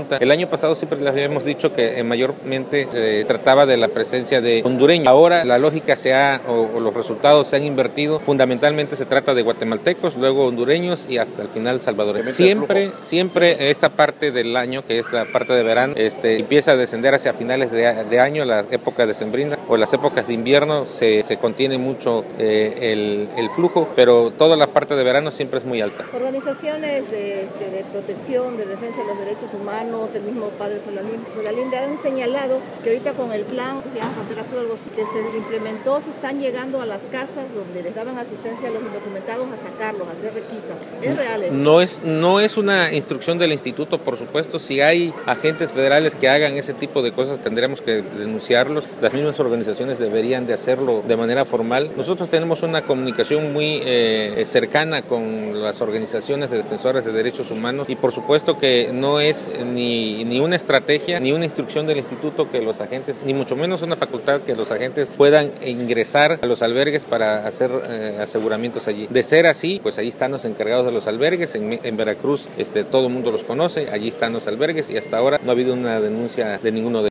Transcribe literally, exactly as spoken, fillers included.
alta. El año pasado siempre les habíamos dicho que eh, mayormente eh, trataba de la presencia de hondureños. Ahora la lógica se ha, o, o los resultados se han invertido. Fundamentalmente se trata de guatemaltecos, luego hondureños y hasta el final salvadoreños. Siempre, siempre esta parte del año, que es la parte de verano, este, empieza a descender hacia finales de, de año, las épocas decembrinas o las épocas de invierno, se, se contiene mucho eh, el, el flujo, pero toda la parte de verano siempre es muy alta. Organizaciones de, de, de protección, de defensa de los derechos humanos, el mismo padre Solalinde han señalado que ahorita con el plan que se llama Frontera Sur, algo así, que se implementó, se están llegando a las casas donde les daban asistencia a los indocumentados a sacarlos, a hacer requisa. ¿Es real eso? No es, no es una instrucción del instituto, por supuesto. Si hay agentes federales que hagan ese tipo de cosas, tendremos que denunciarlos. Las mismas organizaciones deberían de hacerlo de manera formal. Nosotros tenemos una comunicación muy eh, cercana con las organizaciones de defensores de derechos humanos y por supuesto que no es ni, ni una estrategia ni una instrucción del instituto que los agentes, ni mucho menos una facultad que los agentes puedan ingresar a los albergues para hacer eh, aseguramientos allí. De ser así, pues ahí están los encargados de los albergues. En, en Veracruz este, todo el mundo los conoce, allí están los albergues y hasta ahora no ha habido una denuncia de ninguno de ellos.